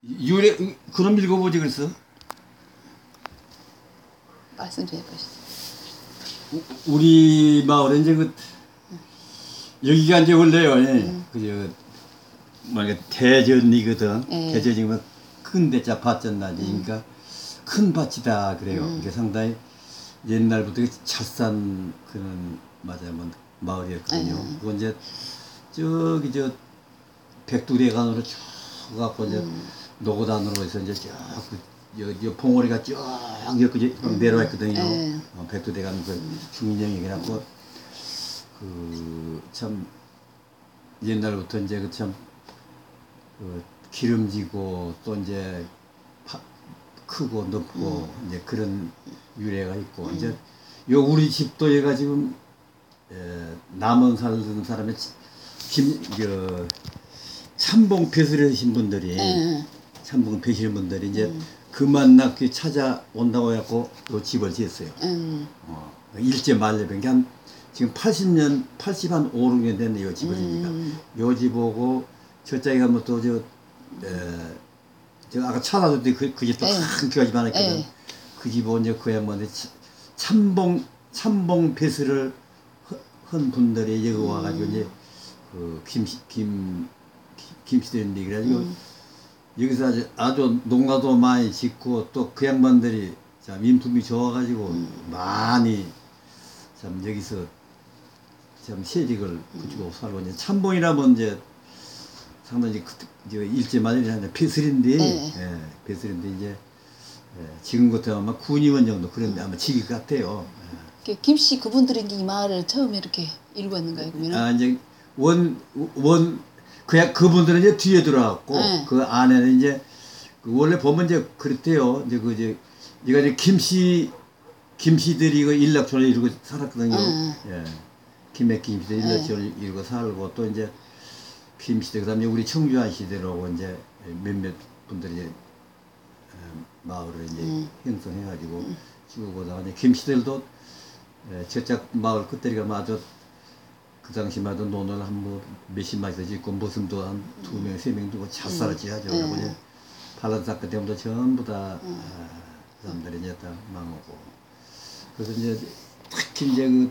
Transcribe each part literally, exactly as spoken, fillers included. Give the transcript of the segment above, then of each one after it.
유래 그럼 읽어보지 그랬어? 말씀 좀 해보시죠. 우리 마을에 이제 그 여기가 이제 원래요. 음. 그저 뭐야 대전이거든. 예. 대전이면 큰 대자 밭전나지. 음. 그러니까 큰 밭이다 그래요. 음. 이게 상당히 옛날부터 잘 산 그런 맞아요 마을이었거든요. 예. 그건 이제 저기 저 백두대간으로 쭉 갖고 이제 음. 노고단으로 해서 이제 쭉 여, 여 봉오리가 쭉 여기까지 음. 내려와 있거든요. 예. 어, 백두대간 그 음. 중인형이 그래갖고 그 참 옛날부터 이제 그 참 그 기름지고 또 이제 파, 크고 높고 음. 이제 그런 유래가 있고 음. 이제 요 우리 집도 얘가 지금 에, 남원 살던 사람이 김저 참봉 벼슬을 하신 분들이 예. 참봉 벼시는 분들이 이제 음. 그만납기 찾아온다고 해갖고 요 집을 지었어요. 음. 어, 일제 말레 병기 한 지금 팔십 년, 팔십 한 오, 육 년 됐네, 요 집을 지니까. 음. 요 집하고 저쪽에 가면 또 저, 에, 저 아까 찾아줬더니 그, 그 집도 예. 큰 교집 하나 있거든. 예. 그 집은 이제 그 양반이 참봉, 참봉 배슬을 한 분들이 여기 와가지고 음. 이제 그 김씨, 김, 김씨들인데 그래가지고 음. 여기서 아주, 아주 농가도 많이 짓고 또 그 양반들이 참 인품이 좋아가지고 음. 많이 참 여기서 참 세직을 붙이고 살고 이제 참봉이라면 이제 상당히 그, 저 일제 말년이 아니라 배슬인데 네. 예, 배슬인데 이제 예, 지금 같으면 아마 군의원 정도 그런데 아마 지길 것 같아요. 그 김씨 그분들이 이제 이 마을을 처음에 이렇게 일구었는가요, 예. 그러면은? 아 이제 원 원 그냥 그분들은 이제 뒤에 들어왔고 네. 그 안에는 이제 그 원래 보면 이제 그렇대요. 이제 그 이제 이가 이제 김씨 김씨들이 그 일락촌을 이루고 살았거든요. 응. 예. 김해 김씨들 응. 일락촌을 이루고 살고 또 이제 김씨들 그다음에 우리 청주한 시대라고 이제 몇몇 분들이 이제 마을을 이제 응. 형성해가지고 응. 쭉 오다가 이제 김씨들도 예, 저쪽 마을 끝들이가 아주 그 당시만 해도 논을 한 뭐 몇십마리도 짓고 무슨 또 한 두 명, 세 명 두고 잘 살았지야죠. 응. 그리고 이제 팔란사건 때부터 전부 다 응. 아, 그 사람들이 이제 다 망하고 그래서 이제 특히 이제 그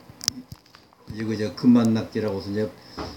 이거 저 금만낙지라고 해서 이제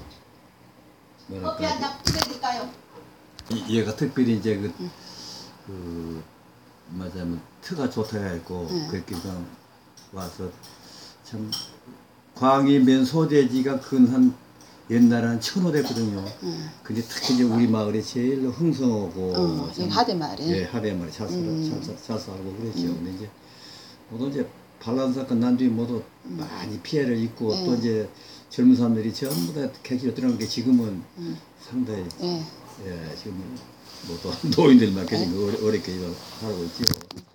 커피 한 뭐랄까 잔 부탁드릴까요? 이- 얘가 특별히 이제 그, 응. 그 맞아면 트가 좋다 해갖고 응. 그렇게 그냥 와서 참 광이 맨 소재지가 근 한 옛날에 한 천호 됐거든요. 응. 근데 특히 이제 우리 마을에 제일 흥성하고 어, 참- 여기 하대 마을에. 예, 하대 마을에 잘, 살, 음. 잘, 살- 잘 살고 그랬죠. 음. 근데 이제 모두 이제 반란 사건 난 뒤에 모두 많이 피해를 입고 예. 또 이제 젊은 사람들이 전부 다 객기로 들어간 게 지금은 음. 상당히 예. 예, 지금 뭐또 노인들만 계속 어렵게 살고 있죠.